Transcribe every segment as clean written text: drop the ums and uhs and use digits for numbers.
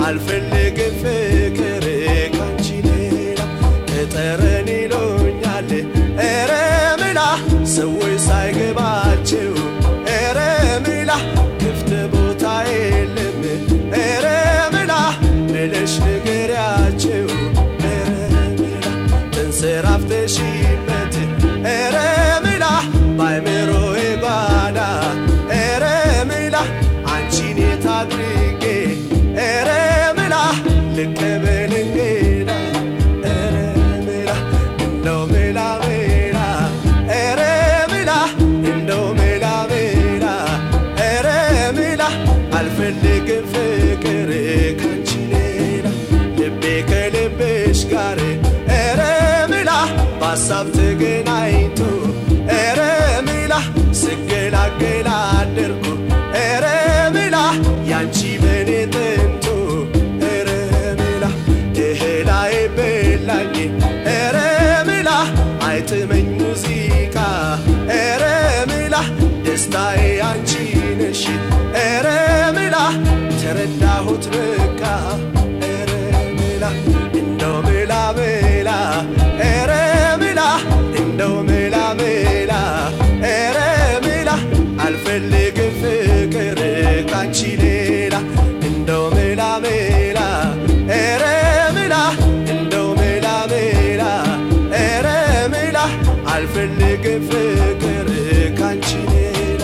አልፈልግም ፍቅር ካንቺ ሌላ ተጠረን ይሉኛል ኧረ ምላ ሰዎች ሳይገባቸው ኧረ ምላ ክፍት ቦታ የለም ኧረ ምላ ብለሽ ንገሪያቸው ኧረ ምላ ተንሰራፍተሽበት ኧረ ምላ ባይምሮዬ ጓዳ ኧረ ምላ አንቺን የታድርጌ ኧረ ምላ ልቀበል እንግዳ ኧረ ምላ እንደው ምላ ምላ ኧረ ምላ እንደው ምላ ምላ ኧረ ምላ አልፈልግም ፍቅር ካንቺ ሌላ ልቤ ከልብሽ ጋር ኧረ ምላ በሀሳብ ተገናኝቶ ኧረ ምላ ስገላገላ አደርኩ ኧረ ምላ ያንቺ በኔ ጥንቱ ኧረ ምላ እህል አይበላኝ ኧረ ምላ አይጥመኝ ሙዚቃ ኧረ ምላ ደስታዬ አንቺ ነሽ ኧረ ምላ ተረዳሁት በቃ ኧረ ምላ እንደው ምላ ምላ ኧረ ምላ እንደው ምላ ምላ ኧረ ምላ አልፈልግም ፍቅር ካንቺ ሌላ እንደው ምላ ምላ ኧረ ምላ እንደው ምላ ምላ ኧረ ምላ አልፈልግም ፍቅር ካንቺ ሌላ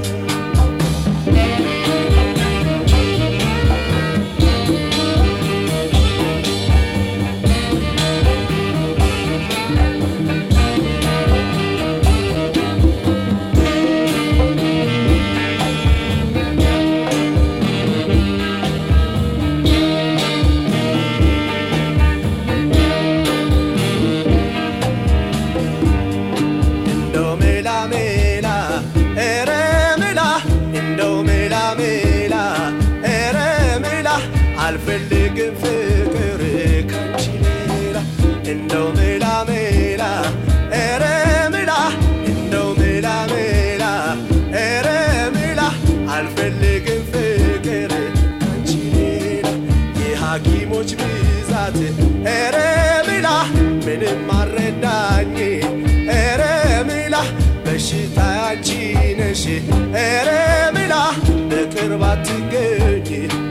አልፈልግም ፍቅር ካንቺ ሌላ እንደው ምላ ምላ ኧረ ምላ እንደው ምላ ምላ ኧረ ምላ አልፈልግም ፍቅር ካንቺ ሌላ የሐኪሞች ብዛት ኧረ ምላ ምንም አልረዳኝ ኧረ ምላ በሽታ አንቺ ነሽ ኧረ ምላ በቅርብ አትገኝ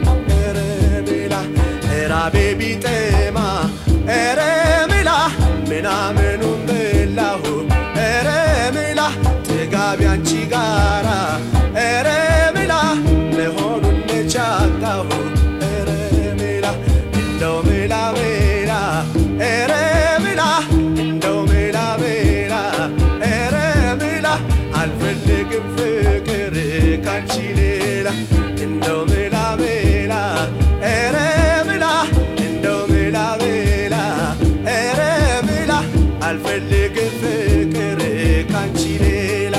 ራቤ ቢጠማ ኧረ ምላ ምናምኑን በላሁ ኧረ ምላ ጥጋቢ አንቺ ጋራ ኧረ ምላ መሆኑን ነቻታሁ ኧረ ምላ እንደው ምላ ምላ ኧረ ምላ እንደው ምላ ምላ ኧረ ምላ አልፈልግም ፍቅር ካንቺ ሌላ እንደው ምላ ምላ ኧረ አልፈልግም ፍቅር ካንቺ ሌላ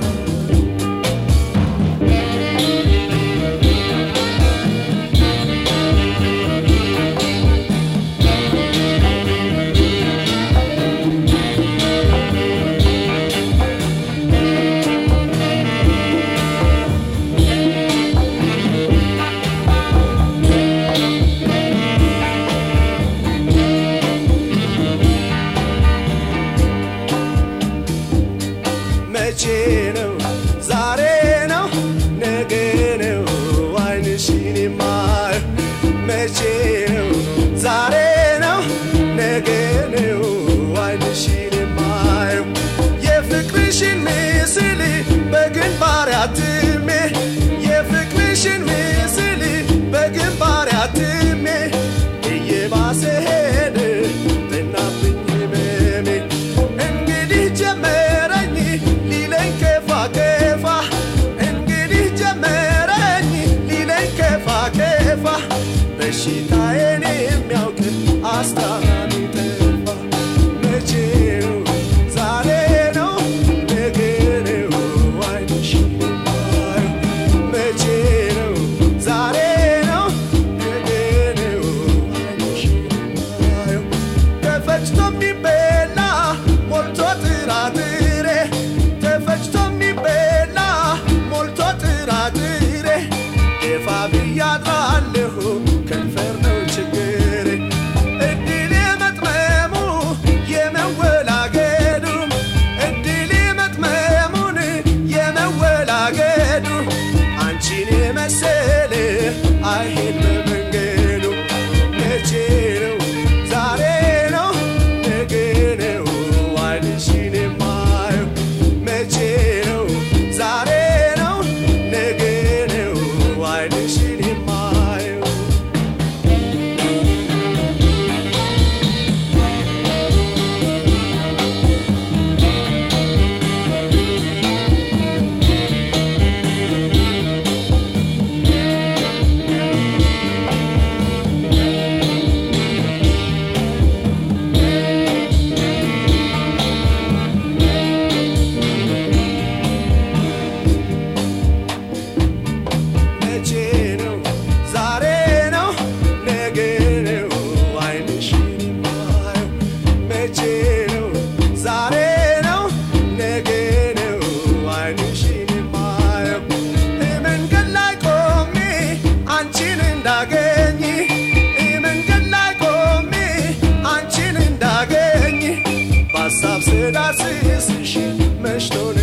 መቼ ነው ዛሬ ነው ነገ ነው አይንሽን የማየው መቼ ነው ዛሬ ነው ነገ ነው አይንሽን የማየው የፍቅርሽን ምስል በግንባሬ አትሜ የፍቅርሽን ምስል በግንባሬ አትሜ እየባሰ ሄደ ጠናብኝ ህመሜ እንግዲህ ጀመረኝ ሊለኝ ከፋ ከፋ እንግዲህ ጀመረኝ ሊለኝ ከፋ ከፋ በሽታዬን የሚያውቅ አስታማሚ ጠፋ መቼ ነው ዛሬ ነው ነገ ነው አይንሽን የማየው መቼ ነው ዛሬ ነው ነገ ነው አይንሽን የማየው ተፈጭቶ የሚበላ ሞልቶ ጥራጥሬ ተፈጭቶ የሚበላ ሞልቶ ጥራጥሬ ደፋ ብያድራለሁ ከንፈር እንዳገኝ መንገድ ላይ ቆሜ አንቺን እንዳገኝ በሀሳብ ስዳስስሽ መሽቶ